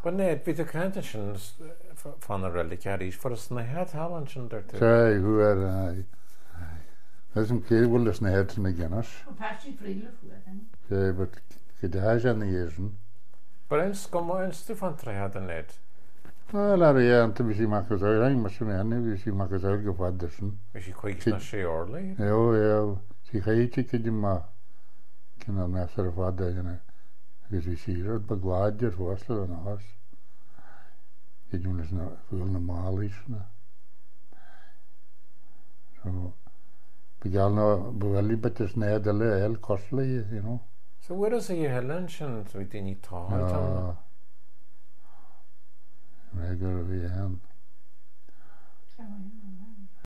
But net, bydd y conditions fan yr relic arís for ys na het halan sy'n dyrtu. Trai, hwyr, ai. Ys yn ceir wyl ys na het yn y gynnas. Wel, pas i ffrilo ffwyr, then. Trai, but gyda haes yn y ysyn. But yn sgomo yn stwfan trehad yn net. Wel, ar ei ant y bys i macos oer, ein mas yn enni, bys i macos oer gyfad ysyn. Ys i cweig na si orli. Jo, si chai ti cyd yma. Cyn ar nes ar y fad ei yna. Gys i sir o'r bagwad i'r fwasl yn ahos. Gyd yw'n ysna ffwyl na mal ysna. So, bygal na bweli bet ys ned ele el cosle, you know. So where is y helen sy'n dwi di ni to? Ja, regel vi hen.